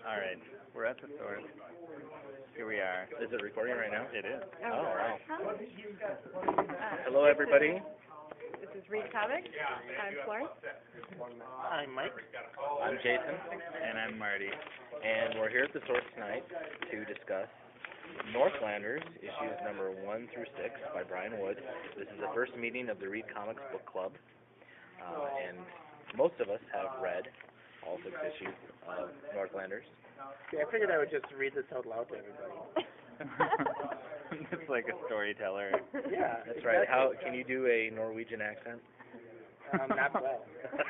All right, we're at the source. Here we are. Is it recording right now? It is. Oh, wow. Uh, Hello, everybody. This is Read Comics. I'm Florence. I'm Mike. I'm Jason, And I'm Marty. and we're here at the source tonight to discuss Northlanders, issues number 1 through 6 by Brian Wood. This is the first meeting of the Read Comics Book Club, and most of us have read all 6 issues of Northlanders. Yeah, I figured I would just read this out loud to everybody. It's like a storyteller. Yeah, That's right. exactly. How can you do a Norwegian accent? Not well.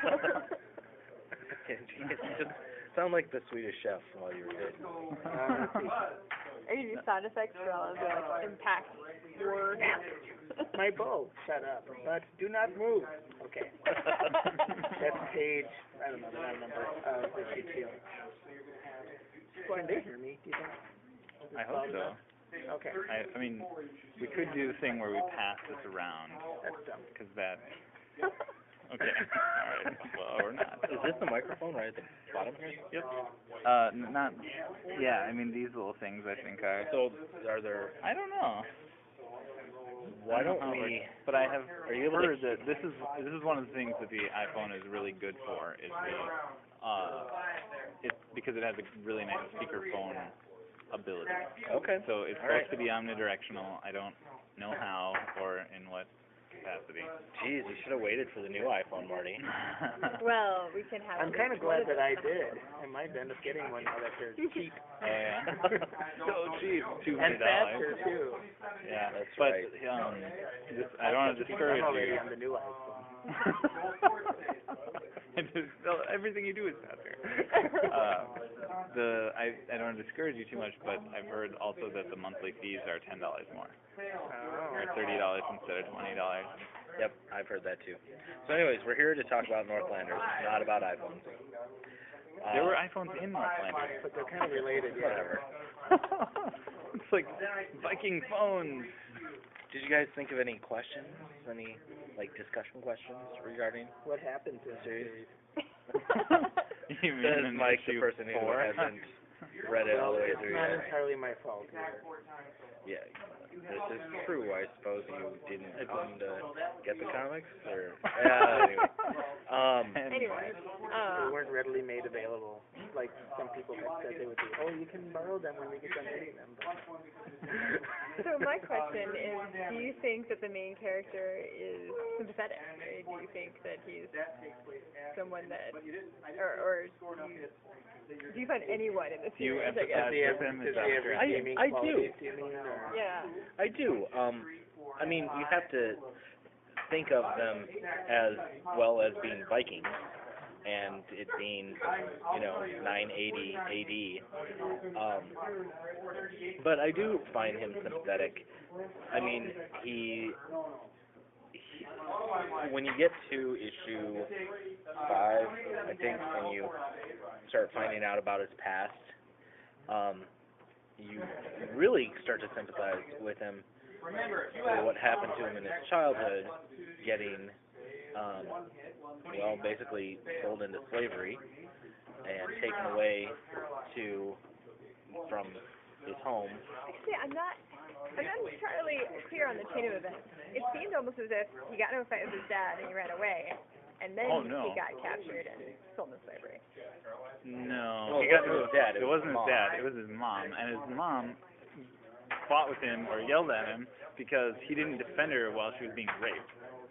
You just sound like the Swedish chef while you read it. Are you do sound effects for all of the impact words? My bow, shut up. But do not move. Okay. That's page, I don't know the number of issue 2. Can they hear me, do you think? I hope so. Okay. I mean, we could do the thing where we pass this around, That's dumb. because that... Okay. All right. Well, or not. Is this the microphone right at the bottom here? Yep. Not... Yeah, I mean, these little things, I think, are... So, are there... I don't know. Why I don't know how it we... works. But I have Are you able to... heard that this is one of the things that the iPhone is really good for, is it's because it has a really nice speakerphone ability. Okay. So it's All right. supposed to be omnidirectional. I don't know how or in what capacity. Jeez, you should have waited for the new iPhone, Marty. Well, we can have. I'm kind of glad that I did. I might end up getting one now that they're cheap. Oh yeah. So cheap. $200. And faster, too. Yeah. That's but right. I don't want to discourage I'm already you. on the new iPhone. Everything you do is faster. I don't want to discourage you too much, but I've heard also that the monthly fees are $10 more, or $30 instead of $20. Yep, I've heard that too. So anyways, we're here to talk about Northlanders, not about iPhones. There were iPhones in Northlanders. But they're kind of related, yeah. Whatever. It's like Viking phones. Did you guys think of any questions? Any, discussion questions regarding What happened to the series? You mean Says in Mike, the issue person who 4? hasn't read it all the way It's through not yet. entirely my fault. Yeah, this is true. I suppose you didn't come to get the comics, or Anyway, They weren't readily made available. Like some people had said they would be. Oh, you can borrow them when we get done reading them. so my question is, do you think that the main character is sympathetic? Or do you think that he's someone that, or do you find anyone in this You series? empathize with him? Is Does that he have true? redeeming I do. qualities, do you mean? Or? Yeah. I do. I mean, you have to think of them as well as being Vikings, and it being, 980 AD. But I do find him sympathetic. I mean, when you get to issue 5, I think, when you start finding out about his past, you really start to sympathize with him for what happened to him in his childhood, getting, basically sold into slavery and taken away from his home. Actually, I'm not entirely clear on the chain of events. It seemed almost as if he got into a fight with his dad and he ran away, and then Oh, no. he got captured and sold into slavery. No. Well, He it got wasn't his dad, It wasn't his mom. dad. It was his mom. And his mom fought with him or yelled at him because he didn't defend her while she was being raped.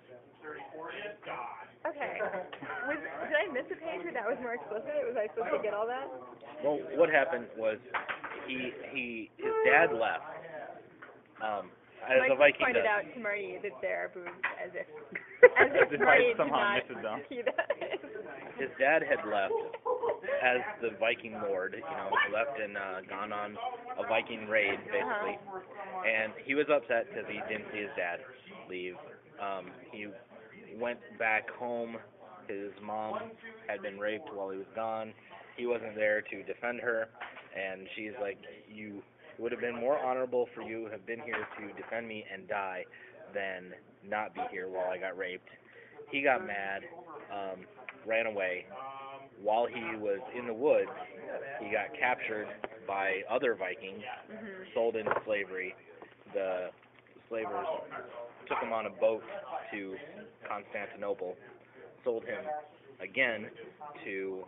Okay. Did I miss a page where that was more explicit? Was I supposed to get all that? Well, what happened was his dad left. As a Mike Viking pointed does. out to Marty that there are boobs as if As if I Marty did somehow not missed them. see that. His dad had left as the Viking lord, left and gone on a Viking raid, basically. And he was upset because he didn't see his dad leave. He went back home. His mom had been raped while he was gone. He wasn't there to defend her, and she's like, it would have been more honorable for you to have been here to defend me and die than not be here while I got raped. He got mad, ran away, while he was in the woods, he got captured by other Vikings, sold into slavery. The slavers took him on a boat to Constantinople, sold him again to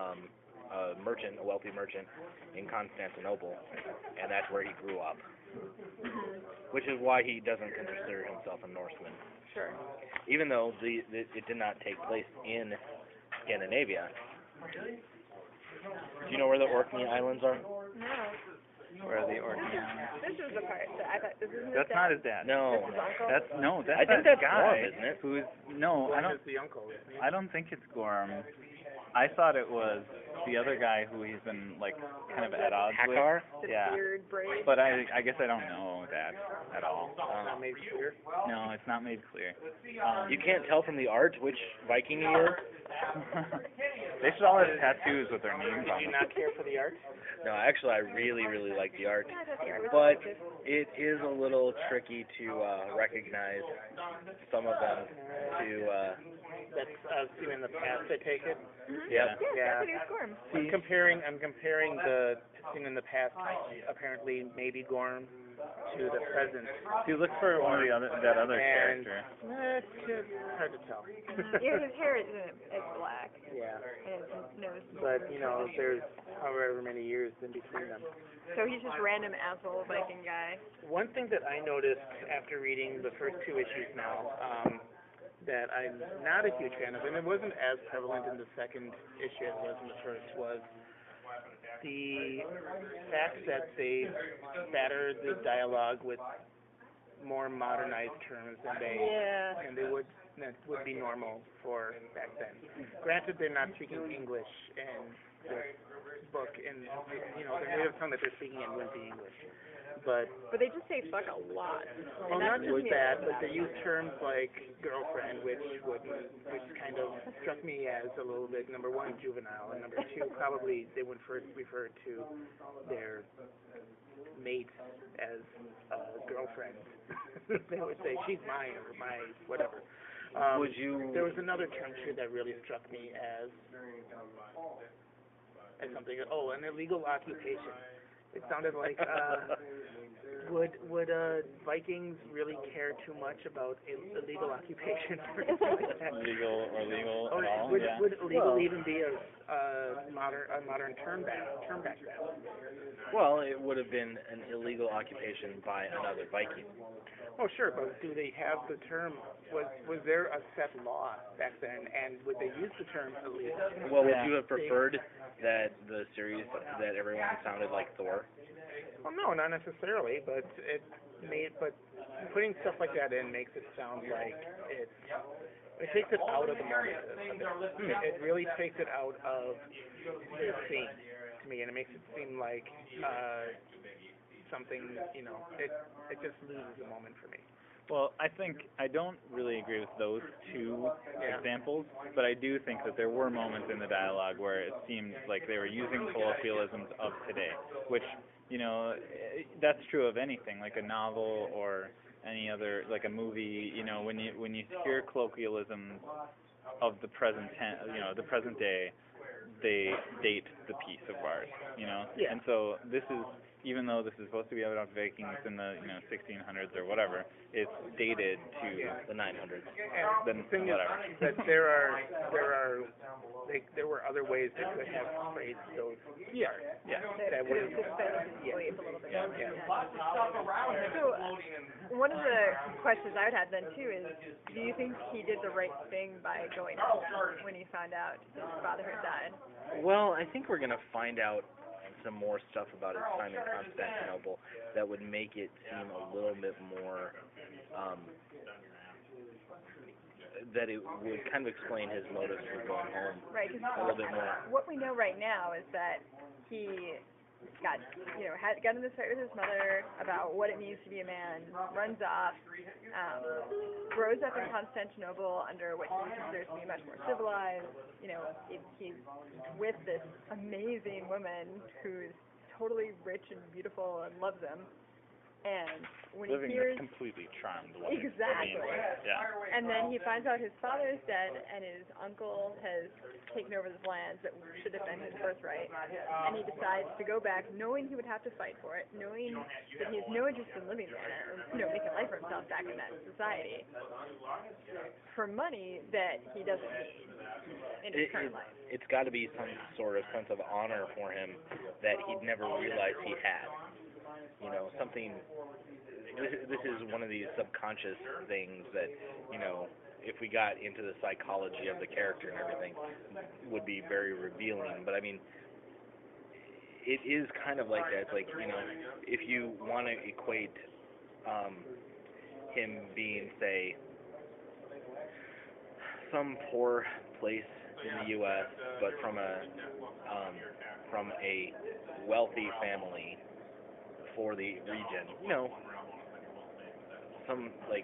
a wealthy merchant in Constantinople, and that's where he grew up. Which is why he doesn't consider himself a Norseman. Sure. Even though it did not take place in Scandinavia. Do you know where the Orkney Islands are? No. Where are the Orkney Islands? This is the part that I thought this isn't That's his not dad. his dad. No. This is uncle? That's I think that that's guy Gorm, isn't it? who's no, I Gorm don't. is the uncle, isn't he? I don't think it's Gorm. I thought it was the other guy who he's been like kind of at odds Hakar? with. The Yeah. beard braid. But I guess I don't know that at all. Not made clear. No, it's not made clear. You can't tell from the art which Viking he is? They should all have tattoos with their names Did on you them. not care for the art? No, actually, I really, really like the art. Yeah, I thought the art was But attractive. it is a little tricky to recognize some of them. That's seen in the past, I take it. Yep. Yeah, Stephanie Gorm. I'm comparing the scene in the past, apparently maybe Gorm, to the present. See, look for one of that other And character. it's just hard to tell. Yeah, his hair isn't as black, Yeah. and his nose. But, there's however many years in between them. So he's just random asshole Viking guy. One thing that I noticed after reading the first two issues now, that I'm not a huge fan of, and it wasn't as prevalent in the second issue as it was in the first, was the fact that they battered the dialogue with more modernized terms than they would be normal for back then. Granted, they're not speaking English in this book, and the native tongue that they're speaking in wouldn't be English. But they just say fuck a lot. well, And not that's just me. that, but they use terms like girlfriend, which kind of struck me as a little bit, number one, juvenile, and number two, probably they would refer to their mate as a girlfriend. They would say, she's mine, or my whatever. There was another term too that really struck me as something, an illegal occupation. It sounded like, would Vikings really care too much about illegal occupation or something like that? Legal or legal Or at all? would, Yeah. would illegal even be a modern term back then? Well, it would have been an illegal occupation by another Viking. Oh, sure, but do they have the term? Was there a set law back then, and would they use the term illegal? Well, would you have preferred that the series that everyone sounded like Thor? Well, no, not necessarily, but putting stuff like that in makes it sound like it takes it out of the moment. It really takes it out of the scene to me, and it makes it seem like something, it just loses the moment for me. Well, I don't really agree with those two examples, but I do think that there were moments in the dialogue where it seemed like they were using colloquialisms of today, which, that's true of anything, like a novel or any other, like a movie, when you hear colloquialisms of the present the present day, they date the piece of art, Yeah. And so this is, even though this is supposed to be about Vikings in the 1600s or whatever, it's dated to The 900s. And the thing is whatever. that there were other ways they could have phrased those parts. Yeah. That Could would have suspended disbelief a little bit. Yeah. So, one of the questions I would have then too is, do you think he did the right thing by going home when he found out his father had died? Well, I think we're going to find out some more stuff about his time in Constantinople that would make it seem a little bit more, that it would kind of explain his motives for going home Right, a little bit more. what we know right now is that he got in this fight with his mother about what it means to be a man, runs off, grows up in Constantinople under what he considers to be much more civilized. He's with this amazing woman who's totally rich and beautiful and loves him. And when Living he hears a completely charmed life. exactly, I mean, yeah. and then he finds out his father is dead and his uncle has taken over the lands that should have been his birthright, and he decides to go back, knowing he would have to fight for it, knowing that he has no interest in living there, or making a life for himself back in that society, for money that he doesn't need in his current life. It's got to be some sort of sense of honor for him that he'd never realized he had. You know, something. This is one of these subconscious things that, you know, if we got into the psychology of the character and everything, would be very revealing. But I mean, it is kind of like that. It's like, you know, if you want to equate him being, say, some poor place in the U.S., but from a wealthy family for the region, you know, some, like,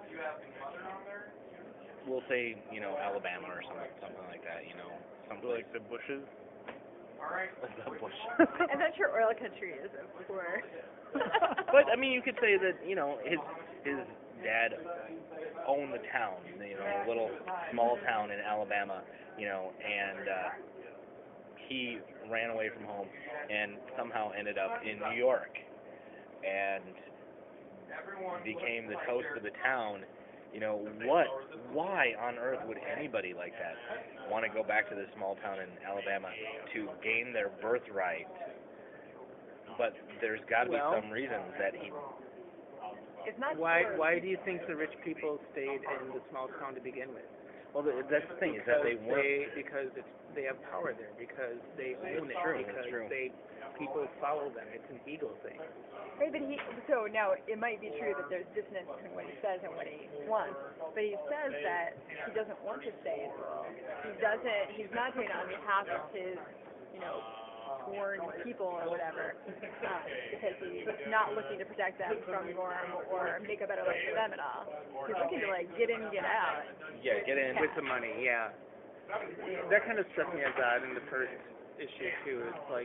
we'll say, you know, Alabama or something like that, you know, something Like the bushes. the bush. And that's your oil country is, of course. But I mean, you could say that, you know, his dad owned the town, you know, a little small town in Alabama, you know, and he ran away from home and somehow ended up in New York and became the toast of the town. You know, why on earth would anybody like that want to go back to this small town in Alabama to gain their birthright? But there's got to be some reason that he... It's not Why do you think the rich people stayed in the small town to begin with? Well, that's the thing, is that they weren't... Because they have power there, because they own it, True, because true. people follow them. It's an ego thing. Right, but so now it might be true that there's dissonance between what he says and what he wants, but he says that he doesn't want to stay in rural. He's not doing it on behalf of his, you know, sworn people or whatever, because he's not looking to protect them from Gorm or make a better life for them at all. He's looking to, like, get in, get out. Yeah, get in. With the money, yeah. That kind of struck me as odd in the first issue, too. It's like,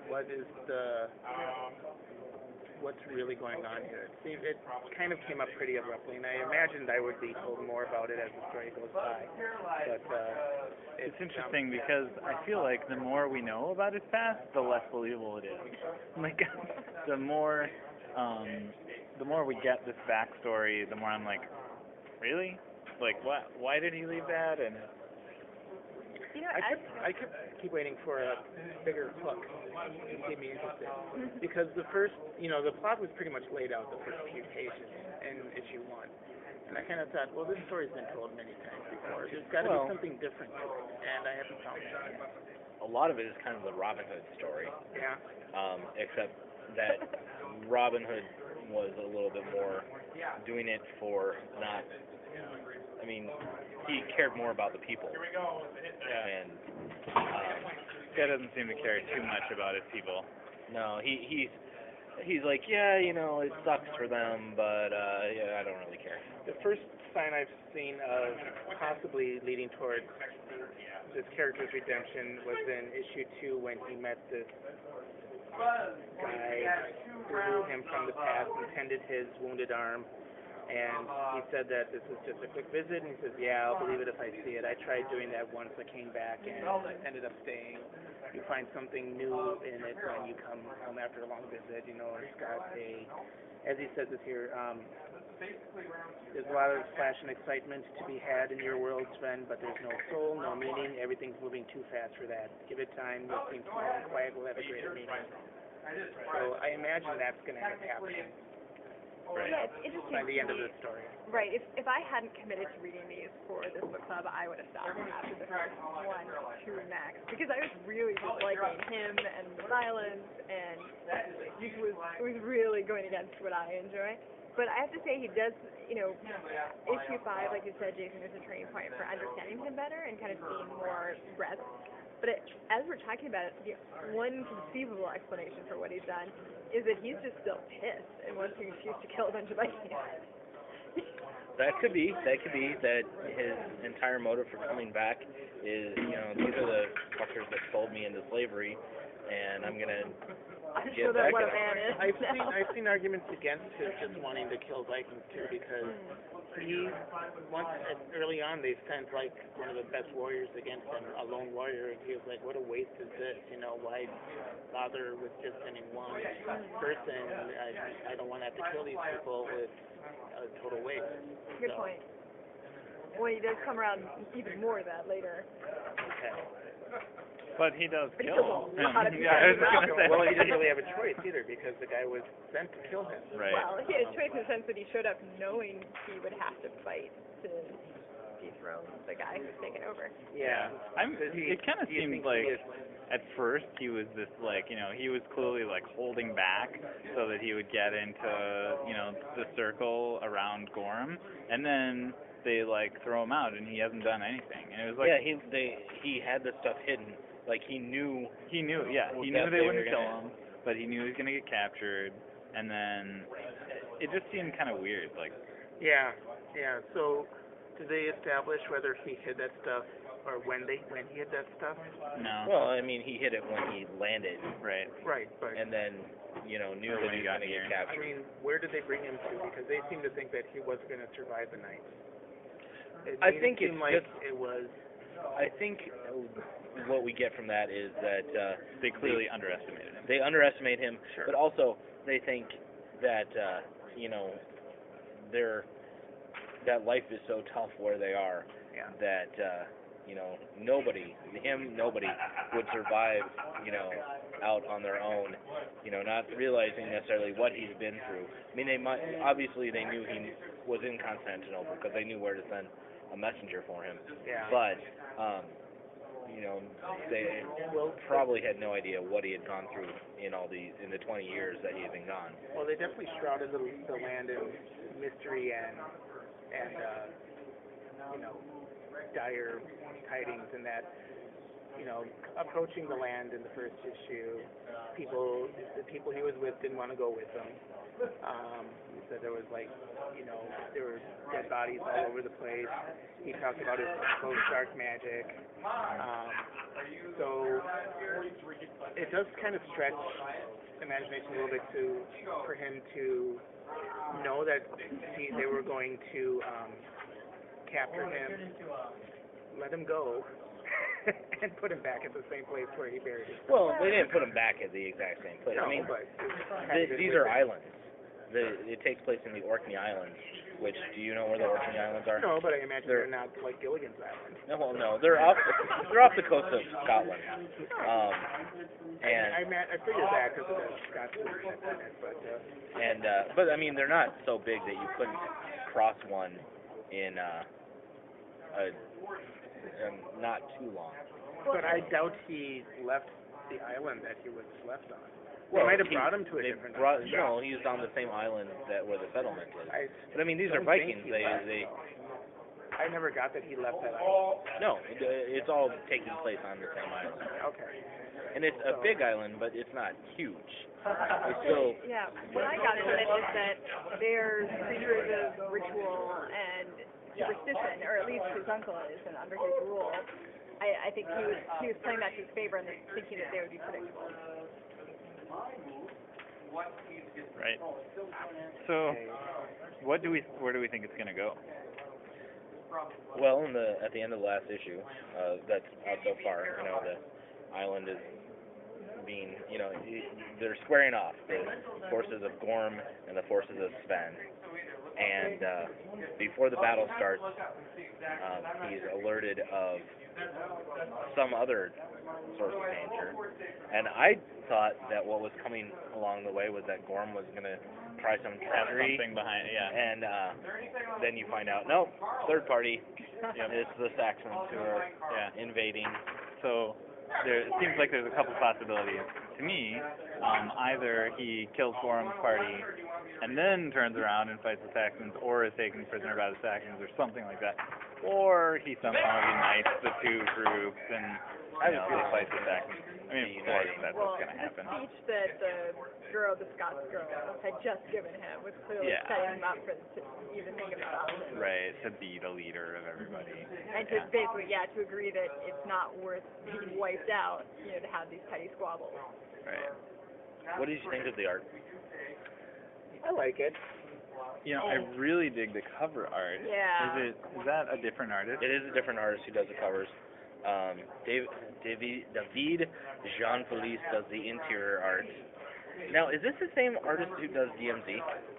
what's really going on here? It kind of came up pretty abruptly, and I imagined I would be told more about it as the story goes by. But It's interesting because I feel like the more we know about his past, the less believable it is. Like, the more we get this backstory, the more I'm like, really? Like, what? Why did he leave that? And You know, I kept keep waiting for a bigger hook to keep me interested. Because the first, you know, the plot was pretty much laid out the first few pages in issue 1. And I kind of thought, well, this story's been told many times before. There's got to be something different to it, and I haven't found that yet. A lot of it is kind of the Robin Hood story. Yeah. Except that Robin Hood was a little bit more doing it for not... I mean, he cared more about the people. And guy doesn't seem to care too much about his people. no, he's like, yeah, you know, it sucks for them, but yeah, I don't really care. The first sign I've seen of possibly leading towards this character's redemption was in issue 2 when he met this guy who knew him from the past and tended his wounded arm. And he said that this was just a quick visit, and he says, yeah, I'll believe it if I see it. I tried doing that once. I came back and ended up staying. You find something new in it when you come home after a long visit. You know, it's got a, as he says this here, there's a lot of flash and excitement to be had in your world, Sven, but there's no soul, no meaning. Everything's moving too fast for that. Give it time. You'll seem small and quiet. We'll have a greater meaning. So I imagine that's going to end up happening. Right. Yeah, it's interesting. By the end of the story. Right. If I hadn't committed to reading these for this book club, I would have stopped after the first 1, 2 max, because I was really just liking him and the violence, and it was really going against what I enjoy. But I have to say, he does, you know, issue 5, like you said, Jason, is a turning point for understanding him better and kind of seeing more breadth. But as we're talking about it, the one conceivable explanation for what he's done is that he's just still pissed and wants to choose to kill a bunch of Vikings. That could be that his entire motive for coming back is, you know, these are the fuckers that sold me into slavery, and I'm gonna Show get that back what at a man is. I've seen arguments against his just wanting to kill Vikings too, because he early on they sent like one of the best warriors against him, a lone warrior, and he was like, what a waste is this, you know, why bother with just sending one person? I don't want to have to kill these people with a total waste. Good So, point. Well, he does come around even more of that later. Okay. But he does But he kill kills him. a lot of Yeah, I was people. gonna say. Well, he didn't really have a choice either, because the guy was sent to kill him. Right. Well, he had a choice in the sense that he showed up knowing he would have to fight to dethrone the guy who's taken over. Yeah. It kind of seemed like at first he was this like, you know, he was clearly like holding back so that he would get into, you know, the circle around Gorm, and then they like throw him out and he hasn't done anything. And it was like, yeah, he had the stuff hidden. Like he knew he knew they wouldn't kill him, but he knew he was gonna get captured, and then it just seemed kind of weird, like. Yeah. So, did they establish whether he hid that stuff or when he hid that stuff? No. Well, I mean, he hid it when he landed, Right. Right, but and then knew Or that when he he was got going to here. get I captured. mean, where did they bring him to? Because they seem to think that he wasn't going to survive the night. I think it it's seemed like just- it was. I think what we get from that is that They clearly underestimated him. they underestimate him, Sure. but also they think that that life is so tough where they are Yeah. that nobody would survive out on their own, not realizing necessarily what he's been through. I mean, they knew he was in Constantinople because they knew where to send a messenger for him, Yeah. but they probably had no idea what he had gone through in the 20 years that he had been gone. Well, they definitely shrouded the land in mystery and dire tidings, in that approaching the land in the first issue, the people he was with didn't want to go with him. He said there was there were dead bodies all over the place. He talked about his close dark magic. So it does kind of stretch imagination a little bit for him to know that they were going to capture him, let him go, and put him back at the same place where he buried his. Well, they didn't put him back at the exact same place. No, I mean, but these are islands. It takes place in the Orkney Islands, which, do you know where the Orkney Islands are? No, but I imagine they're not like Gilligan's Island. No, well, no, they're off the coast of Scotland. I figured that because of the Scots in it, but I mean, they're not so big that you couldn't cross one in not too long. But I doubt he left the island that he was left on. Well, they might have brought him to a they different brought, island. no, he was on the same island where the settlement is. But I mean, these are don't think Vikings. he left. I never got that he left that island. No, it's all taking place on the same island. Okay. And it's a big island, but it's not huge. It's still, Yeah, what I got from it is that they're creatures of ritual and superstition, or at least his uncle is, and under his rule, I think he was playing that to his favor and thinking that they would be predictable. Right. So, where do we think it's gonna go? well, at the end of the last issue, that's out so far, the island is being, they're squaring off, the forces of Gorm and the forces of Sven. And before the battle starts, he's alerted of some other source of danger. And I thought that what was coming along the way was that Gorm was going to try some treachery. Something behind it, yeah. And then you find out, no, third party. It's the Saxons who are invading. So it seems like there's a couple possibilities. To me, either he kills Gorm's party and then turns around and fights the Saxons, or is taken prisoner by the Saxons, or something like that. Or he somehow unites the two groups and they fight the Saxons. I mean, of the course, uniting. that's Well, what's gonna happen. the speech that the Scots girl, had just given him was clearly Yeah. setting him up for to even think about it. Right, to be the leader of everybody. And to basically, to agree that it's not worth being wiped out, to have these petty squabbles. Right. What did you think of the art? I like it. You know, I really dig the cover art. Yeah. Is that a different artist? It is a different artist who does the covers. David Jean-Felice does the interior art. Now, is this the same artist who does DMZ?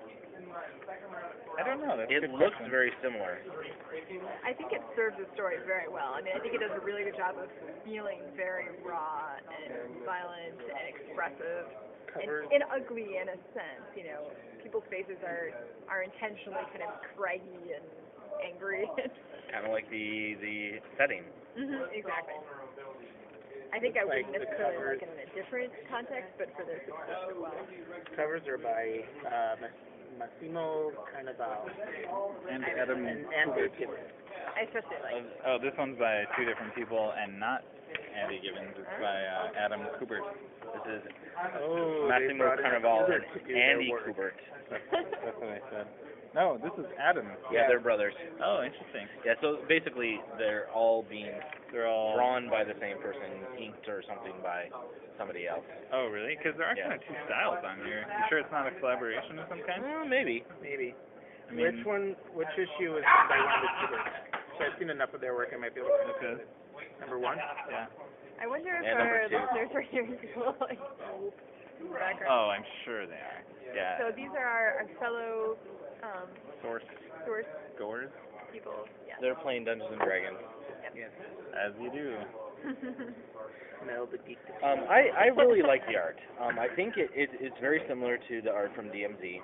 I don't know. That's a It good looks question. very similar. I think it serves the story very well. I mean, I think it does a really good job of feeling very raw and violent and expressive Covers. and ugly in a sense. People's faces are intentionally kind of craggy and angry. Kind of like the setting. Exactly. I think I Like wouldn't the necessarily covers. like it in a different context, but for this, it works well. Covers are by Massimo Carnevale And Adam. and Dave Gibbons. I especially like. Oh, this one's by two different people and not Andy Gibbons. It's by Adam Kubert. This is Oh, they Massimo brought in Carnevale Kubert and to do their Andy work. Kubert. That's what I said. No, this is Adam. Yeah, they're brothers. Oh, interesting. Yeah, so basically they're all being They're all drawn by the same person, inked or something by somebody else. Oh, really? Because there are Yeah. kind of two styles on here. You sure it's not a collaboration of some kind? Maybe. Maybe. I mean, Which issue is by one of the Kuberts? So I've seen enough of their work, I might be able to this is? Number one? Yeah. I wonder if Yeah, number our two. listeners are hearing people like in the background. Oh, I'm sure they are. Yeah. So these are our fellow Source source goers, people. Yeah. They're playing Dungeons and Dragons. Yes. as you do. Mel the Geek. I really like the art. I think it's very similar to the art from DMZ.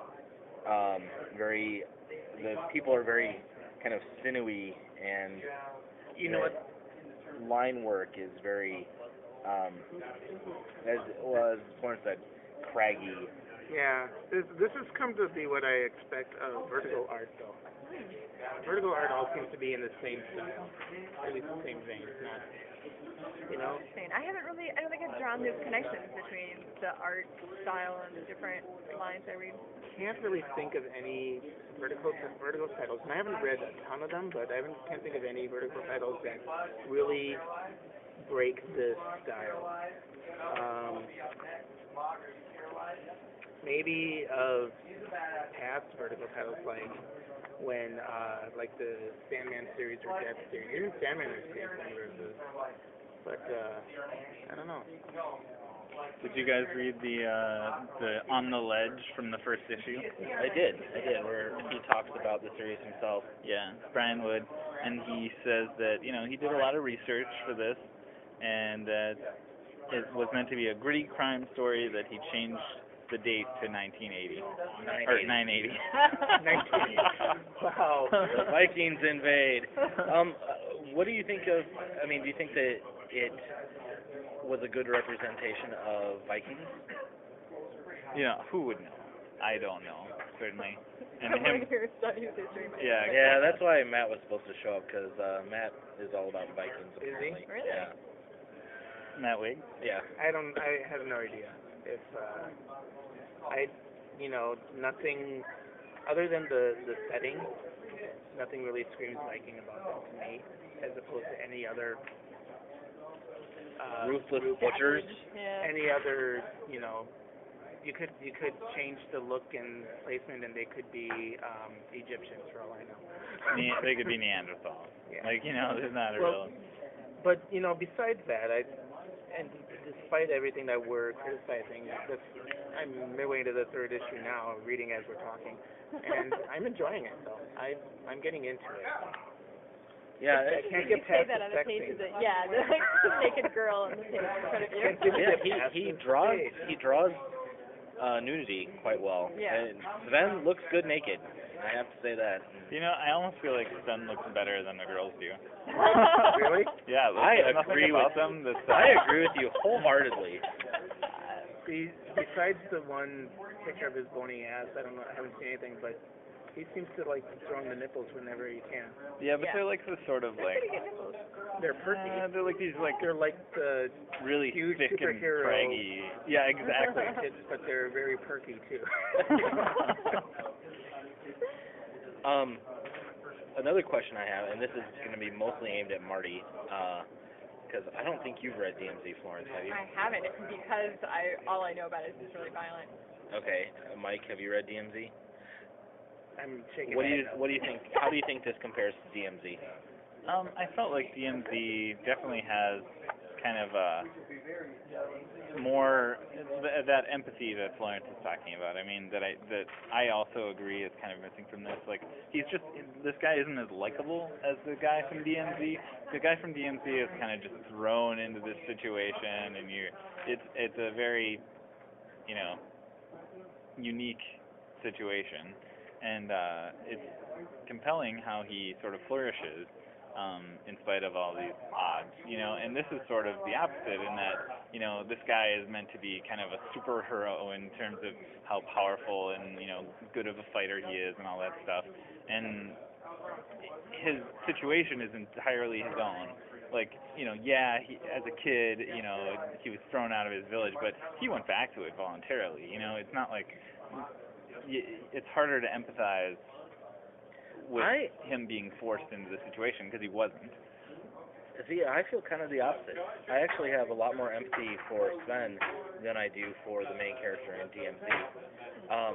The people are very kind of sinewy, and You know what? line work is very, as Florence said, craggy. Yeah. This has come to be what I expect of Vertigo art, though. Vertigo art all seems to be in the same style, at least the same vein. It's not, I don't think I've drawn those connections between the art style and the different lines I read. Can't really think of any Vertigo titles, and I haven't read a ton of them, but can't think of any Vertigo titles that really break this style. Maybe of past Vertigo titles, like when like the Sandman series or Death series. Even Sandman is universes, but I don't know. Did you guys read the On the Ledge from the first issue? I did, where he talks about the series himself. Yeah, Brian Wood, and he says that he did a lot of research for this, and that it was meant to be a gritty crime story that he changed the date to 1980 or 980. 1980. Wow. The Vikings invade. What do you think of? I mean, do you think that it was a good representation of Vikings? Who would know? I don't know, certainly. And Someone him, who studies history. might yeah, know. Yeah, that's why Matt was supposed to show up, because Matt is all about Vikings. Is he? Apparently. Really? Yeah. Matt Wig. Yeah. I have no idea if nothing other than the setting, nothing really screams Viking about them to me, as opposed to any other Ruthless butchers. Yeah. any other, you could change the look and placement, and they could be Egyptians for all I know. They could be Neanderthals. Yeah. There's not a Well, real. But besides that, and despite everything that we're criticizing, I'm midway into the third issue now, reading as we're talking, and I'm enjoying it. Though I'm getting into it. Yeah. I can't You get say past that the on the sex page scene. of the naked girl on the page in front of you. Can't give Yeah, it he past the draws stage. nudity quite well. Yeah. And Sven looks good naked. I have to say that. I almost feel like Sven looks better than the girls do. Really? Yeah, I there's nothing agree about with them. I agree with you wholeheartedly. Besides the one picture of his bony ass, I haven't seen anything, but He seems to like throwing the nipples whenever he can. Yeah, but Yeah. they're like the sort of They're like, pretty good nipples. They're perky. they're like these like They're like the really huge thick and superhero craggy. Yeah, exactly. kids, but they're very perky too. Another question I have, and this is going to be mostly aimed at Marty, because I don't think you've read DMZ, Florence, have you? I haven't because all I know about it is it's really violent. Okay, Mike, have you read DMZ? I'm shaking What my do head no. you think? How do you think this compares to DMZ? I felt like DMZ definitely has kind of more that empathy that Florence is talking about. I mean, that I also agree is kind of missing from this. Like, this guy isn't as likable as the guy from DMZ. The guy from DMZ is kind of just thrown into this situation, and it's a very, unique situation, and it's compelling how he sort of flourishes in spite of all these odds, and this is sort of the opposite in that, this guy is meant to be kind of a superhero in terms of how powerful and, good of a fighter he is and all that stuff, and his situation is entirely his own. Like, he, as a kid, he was thrown out of his village, but he went back to it voluntarily, it's not like, it's harder to empathize with him being forced into the situation because he wasn't. See, I feel kind of the opposite. I actually have a lot more empathy for Sven than I do for the main character in DMZ.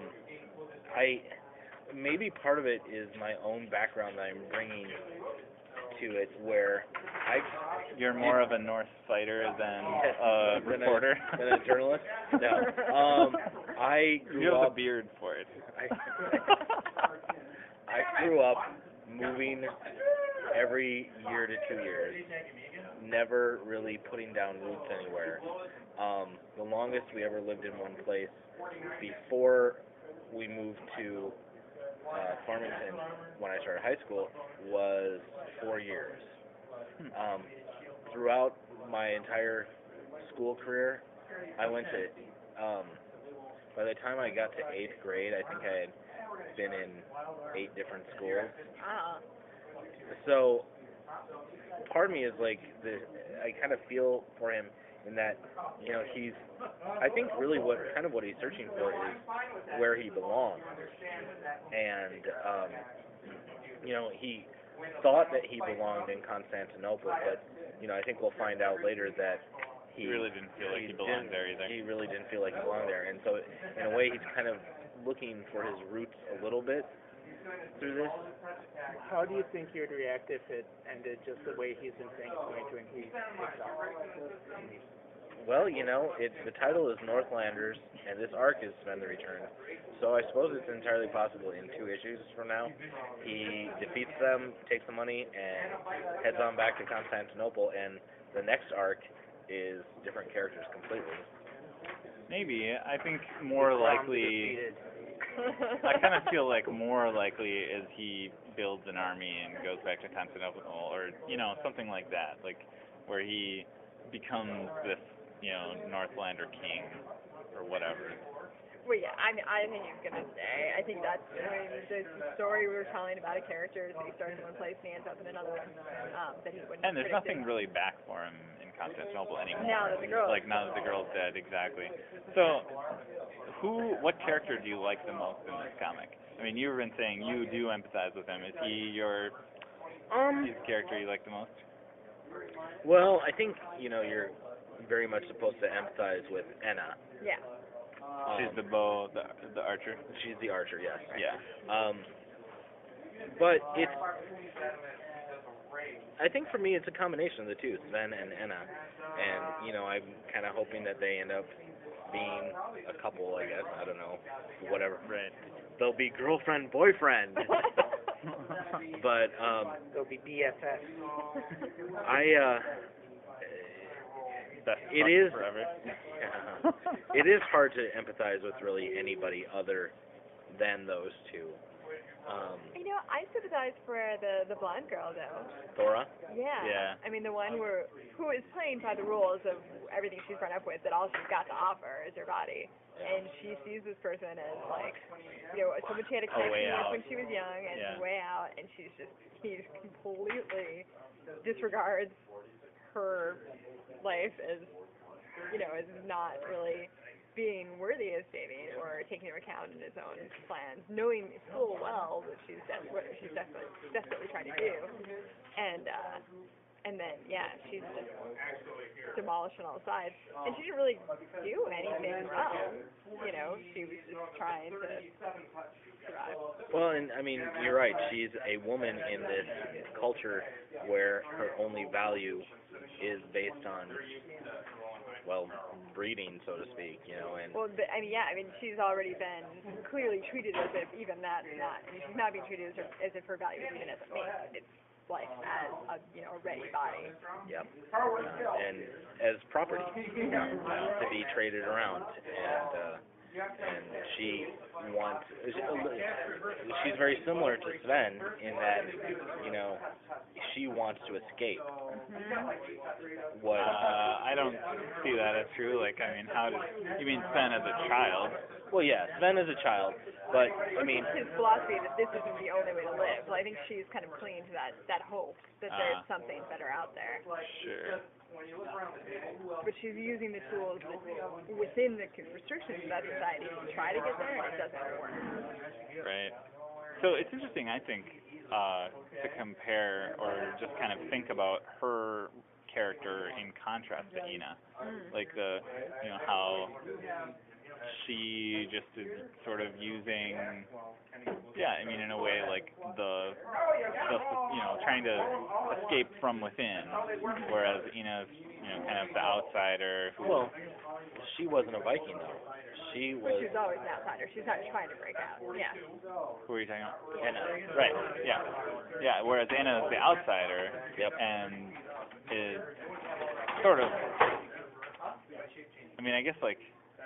Maybe part of it is my own background that I'm bringing to it, where You're more of a Norse fighter than a reporter? Than a journalist? No. I grew you have up... the beard for it. I grew up moving every year to 2 years, never really putting down roots anywhere. The longest we ever lived in one place before we moved to Farmington when I started high school was 4 years. Throughout my entire school career, I went to, by the time I got to 8th grade, I think I had been in 8 different schools. Wow. So part of me is like, I kind of feel for him in that, he's, I think really what he's searching for is where he belongs. And, he thought that he belonged in Constantinople, but, I think we'll find out later that He really didn't feel like he belonged there either. He really didn't feel like he belonged there. And so in a way he's kind of looking for his roots a little bit through this. How do you think you'd react if it ended just the way he's been saying it's going to, and he takes off? Well, the title is Northlanders, and this arc is Sven the Return. So I suppose it's entirely possible in 2 issues from now, he defeats them, takes the money, and heads on back to Constantinople, and the next arc is different characters completely. Maybe. I think more likely... I kind of feel like more likely is he builds an army and goes back to Constantinople, or, something like that, like, where he becomes this, Northlander king, or whatever. Well, yeah, I think he's gonna stay. I think that's the story we were telling about a character is that he starts in one place and he ends up in another one. That he wouldn't. And there's predict nothing really back for him in Constantinople anymore. Now that the girl. Now that the girl's dead, exactly. So, what character do you like the most in this comic? I mean, you've been saying you do empathize with him. Is he he's the character you like the most? Well, I think, you're very much supposed to empathize with Enna. Yeah. She's the archer? She's the archer, yes. Yeah. But I think for me it's a combination of the two, Sven and Enna. And, I'm kind of hoping that they end up being a couple, I guess. I don't know. Whatever. Right. They'll be girlfriend, boyfriend. But, They'll be BFFs. It is forever. It is hard to empathize with really anybody other than those two. You know, I sympathize for the blonde girl though. Thora. Yeah. Yeah. I mean, the one who is playing by the rules of everything she's grown up with, that all she's got to offer is her body, and she sees this person as like, you know, someone she had a A way connection with out. when she was young, and Yeah. way out, and he completely disregards her life as, you know, as not really being worthy of saving or taking into account in his own plans, knowing full well that what she's desperately trying to do, and then she's just demolished on all sides, and she didn't really do anything wrong, you know, she was just trying to survive. Well, and I mean, you're right. She's a woman in this culture where her only value is based on, well, breeding, so to speak, you know, and Well, I mean, she's already been clearly treated as if even that is not, I mean, she's not being treated as if her value is even as a mate. It's like as a, you know, a ready body. yep, and as property to be traded around, and she wants. She's very similar to Sven in that, you know, she wants to escape. What? I don't see that as true. Like, I mean, how did you mean Sven as a child? Well, yeah, Sven is a child, but I mean, his philosophy that this isn't the only way to live. Well, I think she's kind of clinging to that hope that there's something better out there. Sure. But she's using the tools that, within the restrictions of that society to try to get there, and it doesn't work. Right. So it's interesting, I think, to compare or just kind of think about her character in contrast to Ina. Like you know, how she just is sort of using, I mean, in a way, like the you know, trying to escape from within, whereas Ina's, you know, kind of the outsider who. well, she wasn't a Viking though. She But was. she's always an outsider. She's not trying to break out. Yeah. Who are you talking about? Anna. Right. Yeah. Yeah. Whereas Anna is the outsider. Yep. And is sort of. I mean, I guess like.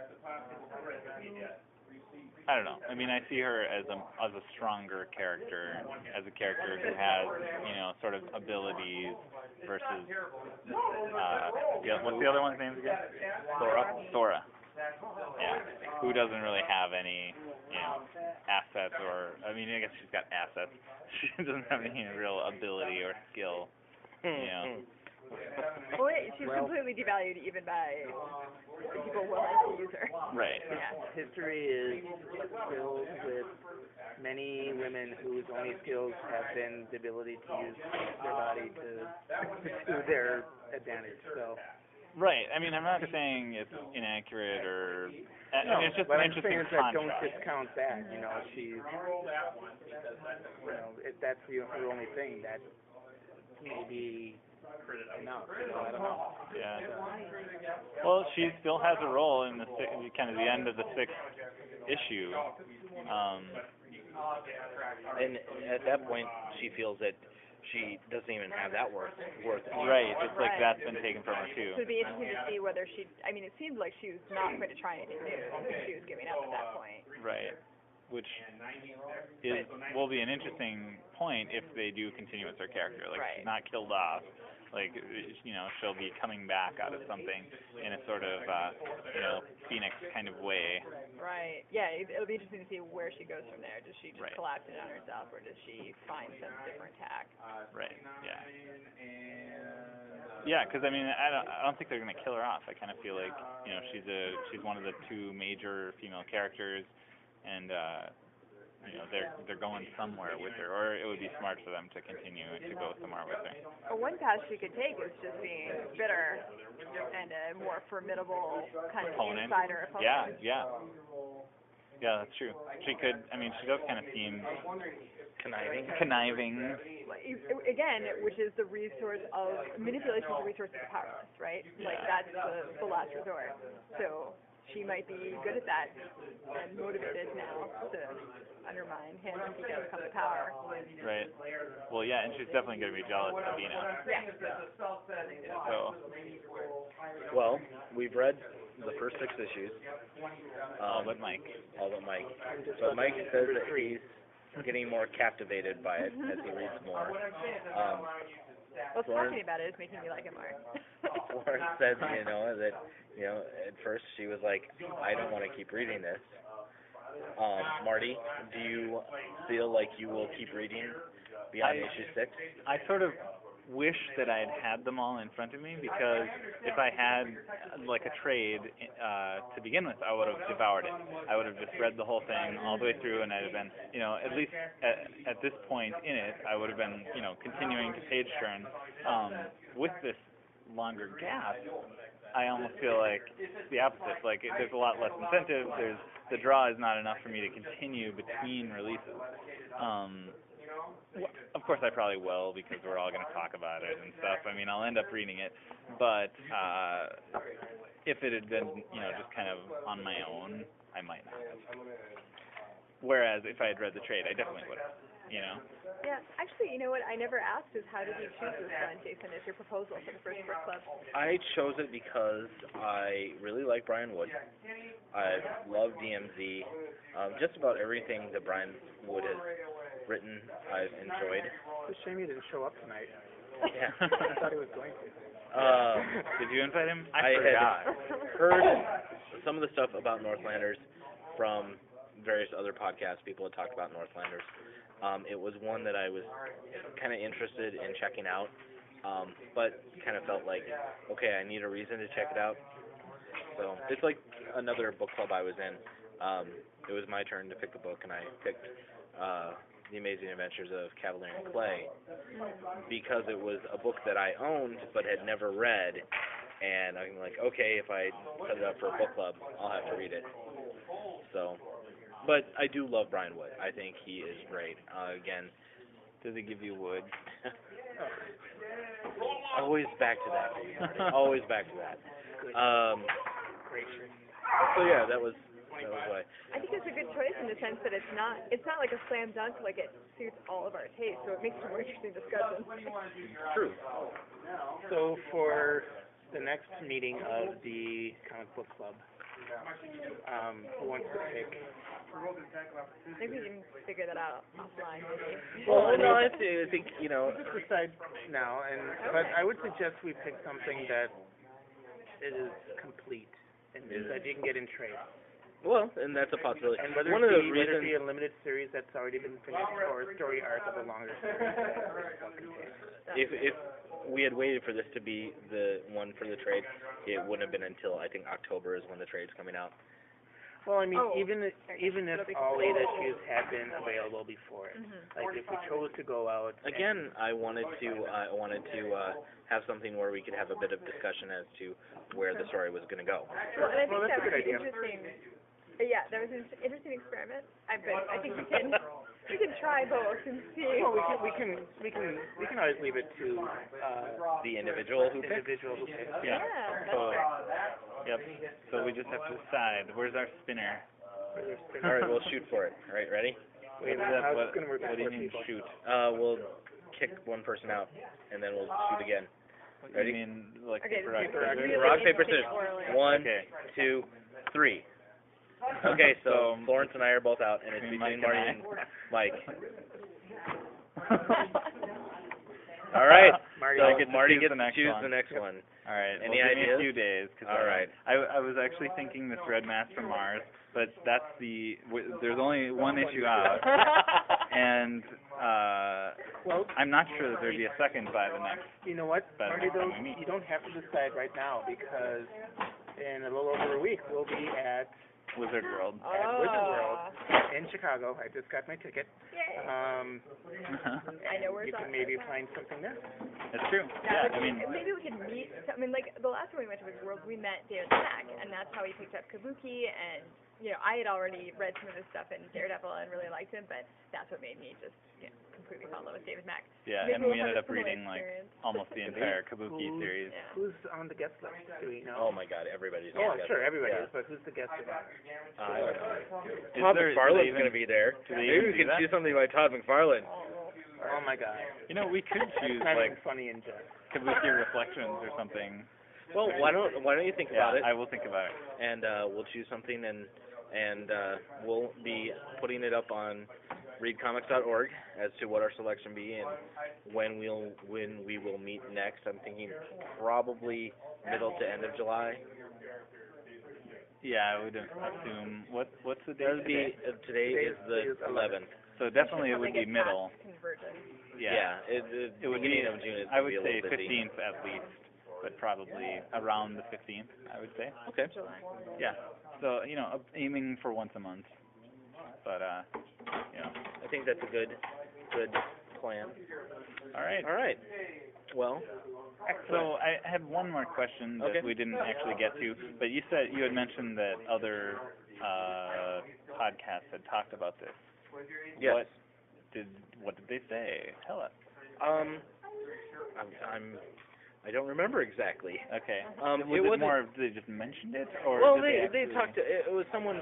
I don't know. I mean, I see her as a stronger character, as a character who has, you know, sort of abilities versus. What's the other one's name again? Thora. Yeah. Who doesn't really have any, you know, assets or, I mean, I guess she's got assets. She doesn't have any real ability or skill, you know. Well, she's completely devalued even by people willing to use her. Right. Yeah. History is filled with many women whose only skills have been the ability to use their body to their advantage. So. Right. I mean, I'm not saying it's inaccurate or. I No, mean, it's just what an I'm saying interesting is that don't contrast. discount that. You know, she's, you know, if that's her only thing, that may be enough. You know, I don't know. Yeah. Well, she still has a role in the kind of the end of the 6th issue. And at that point, she feels that she doesn't even have that worth. Right. It's like that's been taken from her too. So it'd be interesting to see whether she, I mean, it seemed like she was not going to try anything new. She was giving up at that point. Right. Which will be an interesting point if they do continue with her character. Like, she's not killed off. Like, you know, she'll be coming back out of something in a sort of, you know, Phoenix kind of way. Right. Yeah, it'll be interesting to see where she goes from there. Does she just Right. collapse it on herself, or does she find some different tack? Right. Yeah. Yeah, because I mean, I don't think they're gonna kill her off. I kind of feel like, you know, she's one of the 2 major female characters, and you know, they're going somewhere with her, or it would be smart for them to continue to go somewhere with her. Well, one path she could take is just being bitter and a more formidable kind of Opponent. insider opponent. Yeah. Yeah, that's true. She could. I mean, she does kind of seem conniving. Again, which is the resource of manipulation of the resource of the powerless, right? Like that's the last resort. So she might be good at that and motivated now to undermine him if he does come to power. Right. Well, yeah, and she's definitely going to be jealous of Ina. Yeah. So. Well, we've read the first 6 issues. All but Mike. But Mike says that he's getting more captivated by it as he reads more. Well, Florence- talking about it is making me like it more. Florence said, that at first she was like, I don't want to keep reading this. Marty, do you feel like you will keep reading beyond issue 6? I sort of wish that I had had them all in front of me, because if I had like a trade to begin with, I would have devoured it. I would have just read the whole thing all the way through, and I'd have been, at least at this point in it, I would have been, continuing to page turn. With this longer gap, I almost feel like it's the opposite. Like there's a lot less incentive. The draw is not enough for me to continue between releases. Of course, I probably will, because we're all going to talk about it and stuff. I mean, I'll end up reading it, but if it had been, just kind of on my own, I might not have. Whereas if I had read the trade, I definitely would have. Yeah, actually, you know what I never asked is, how did you choose this one, Jason, as your proposal for the first book club? I chose it because I really like Brian Wood. I love DMZ. Just about everything that Brian Wood has written, I've enjoyed. It's a shame you didn't show up tonight. Yeah. I thought he was going to. Did you invite him? I forgot. had heard some of the stuff about Northlanders from various other podcasts. People had talked about Northlanders. It was one that I was kind of interested in checking out, but kind of felt like, okay, I need a reason to check it out. So it's like another book club I was in. It was my turn to pick the book, and I picked The Amazing Adventures of Cavalier and Clay, because it was a book that I owned but had never read, and I'm like, okay, if I set it up for a book club, I'll have to read it. So, but I do love Brian Wood. I think he is great. Again, does he give you wood? Always back to that. Always back to that. So yeah, that was why. I think it's a good choice in the sense that it's not like a slam dunk, like it suits all of our tastes, so it makes for more interesting discussion. True. So for the next meeting of the comic book club, who wants to pick? Maybe we can figure that out offline. Maybe. Well, no, I think Just decide now, but I would suggest we pick something that is complete and that you can get in trade. Well, and that's a possibility. And whether One of the whether it reasons be a limited series that's already been finished or a story arc of a longer series. if we had waited for this to be the one for the trade, it wouldn't have been until I think October is when the trade's coming out. Well, I mean, even if That'll be all cool. 8 issues had been available before it, like if we chose to go out. Again, I wanted to have something where we could have a bit of discussion as to where the story was going to go. Well, and I think Well, that's that a good was idea. interesting. Yeah, that was an interesting experiment. I think we can try both and see. Well, we can always leave it to The individual who picked. individual who picks. Yeah. Yeah, So, that's yep. So we just have to decide. Where's our spinner? All right, we'll shoot for it. All right, ready? Wait a What- minute, how's what- this going to work What with do you 4 mean people? shoot? We'll kick one person out, and then we'll shoot again. You Ready? mean like Okay, rock, this is paper, really Rock, paper, interesting scissors. swirling. 1, Okay. 2, 3. Okay, so So, Florence and I are both out, and it's between between Mike Marty and and Mike. All right. Marty, So I get to Marty choose gets the to next choose one. the next one. All right. Any well, give me ideas? a few days. Cause All right. I was actually thinking this Red Mask from Mars, but that's there's only one issue out, and well, I'm not sure that there'd be a second by the next. you know what, But Marty, though, we meet. you don't have to decide right now because in a little over a week we'll be at Wizard World. Wizard World Ah. in Chicago. I just got my ticket. Yay. I know where You it's can at. maybe find something there. It's true. Yeah, Yeah. I mean, maybe we could meet. I mean, like the last time we went to Wizard World, we met David Mack, and that's how he picked up Kabuki. And I had already read some of his stuff in Daredevil and really liked him, but that's what made me just completely fall in love with David Mack. yeah. Maybe And we'll we have ended a up similar reading like experience. almost the entire Kabuki Who's- series. Yeah. Who's on the guest list? Do we know? Oh my God, everybody's. Oh, together. sure, everybody Yeah. is, but who's the guest of honor? I don't know. Is Todd there- do they McFarlane's even- going to be there. do they Maybe even we do can that? choose something by Todd McFarlane. Oh my God. We could That's choose not like even funny in jest. Kabuki Reflections or something. Well, why don't you think Yeah, about it, I will think about it. and we'll choose something, and we'll be putting it up on readcomics.org as to what our selection be and when we will meet next. I'm thinking probably middle to end of July. Yeah, I would assume. What's the date That would today? be today is the 11th. So definitely it would be Like a middle. tax conversion. Yeah. It It would beginning be. of June is I gonna would be a say little busy. 15th at least, but probably around the 15th. I would say. Okay. July. Yeah. So aiming for once a month, but I think that's a good plan. All right. All right. Well, So I have one more question that Okay. we didn't actually get to, but you had mentioned that other podcasts had talked about this. yes. What did they say? Tell us. I don't remember exactly. Okay. Was Was it wasn't- more of they just mentioned it, or Well, did they actually... talked. It was someone's.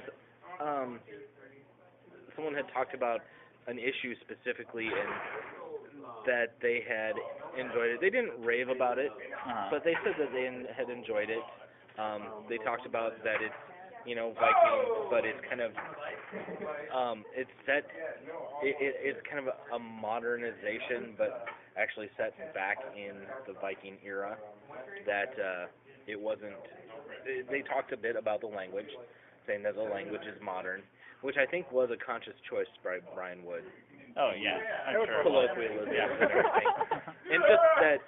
Someone had talked about an issue specifically, and that they had enjoyed it. They didn't rave about it, Uh-huh. but they said that they had enjoyed it. They talked about that it's Viking, but it's kind of it's set. It's kind of a modernization, but actually set back in the Viking era. That it wasn't. They talked a bit about the language, saying that the language is modern, which I think was a conscious choice by Brian Wood. Oh yeah, I'm sure. it was. Colloquialism Yeah. and everything. And just that,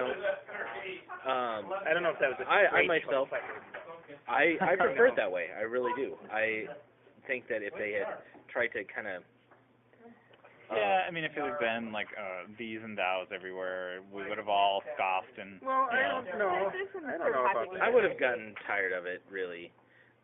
I don't know if that was a I great myself, choice. I prefer it that way. I really do. I think that if they had tried to kind of Yeah, I mean, if it had been like these and thous everywhere, we would have all scoffed and. Well, I don't know. There's some I sort don't of know about happy that. I would have gotten tired of it, really.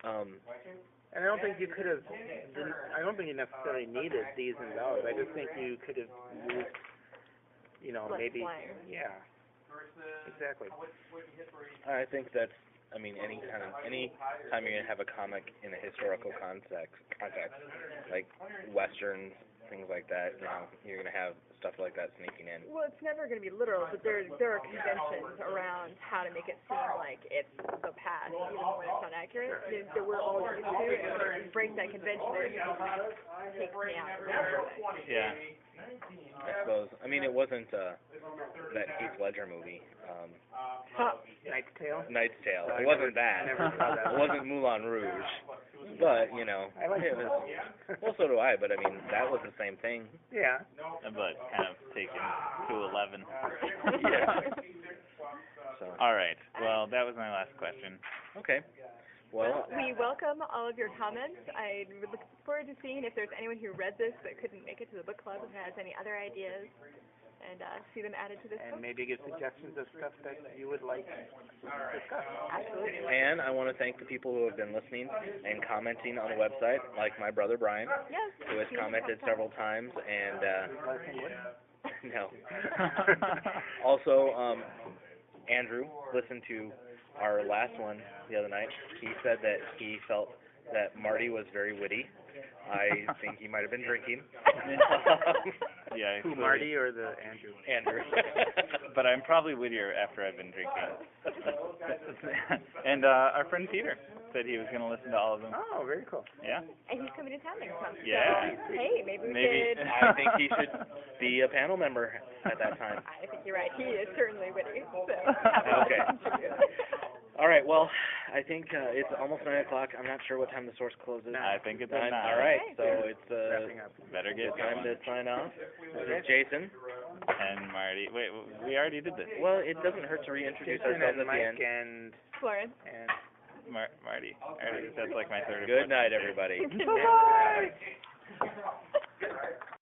And I don't think you could have. I don't think you necessarily needed these and those. I just think you could have used, Less maybe. slang. Yeah. Exactly. I think that's. I mean, any time you're gonna have a comic in a historical context, like westerns, things like that, you're gonna have stuff like that sneaking in. Well, it's never going to be literal, but there are conventions around how to make it seem like it's the past, even when it's not accurate, that we're all used to, and when you break that convention, it takes me out. Yeah. I suppose. I mean, it wasn't that Heath Ledger movie, Knight's Tale. Knight's Tale. It wasn't that. Never saw that. It wasn't Moulin Rouge. But I like it was. Well, so do I. But I mean, that was the same thing. Yeah. But kind of taken to 11. Yeah. So. All right. Well, that was my last question. Okay. Well. We welcome all of your comments. I look forward to seeing if there's anyone who read this but couldn't make it to the book club and has any other ideas, and see them added to this And book. maybe give suggestions of stuff that you would like to discuss. Absolutely. And I want to thank the people who have been listening and commenting on the website, like my brother Brian, Yes. who has commented several times, and no. Also, Andrew listened to our last one the other night. He said that he felt that Marty was very witty. I think he might have been drinking. Yeah. Who, clearly. Marty or the Andrew? Andrew. But I'm probably wittier after I've been drinking. And our friend Peter said he was going to listen to all of them. Oh, very cool. Yeah. And he's coming to town next month. Yeah. So, hey, maybe we Maybe. could. I think he should be a panel member at that time. I think you're right. He is certainly witty. So. Okay. All right, well, I think it's almost 9 o'clock. I'm not sure what time the source closes. I think it's at 9. All right, so it's Wrapping up. Better get time going. to sign off. This is Jason. And Marty. Wait, we already did this. Well, it doesn't hurt to reintroduce Jason ourselves and at the Mike end. and Florence. Marty. That's like my third or Good fourth night, name. everybody. Bye.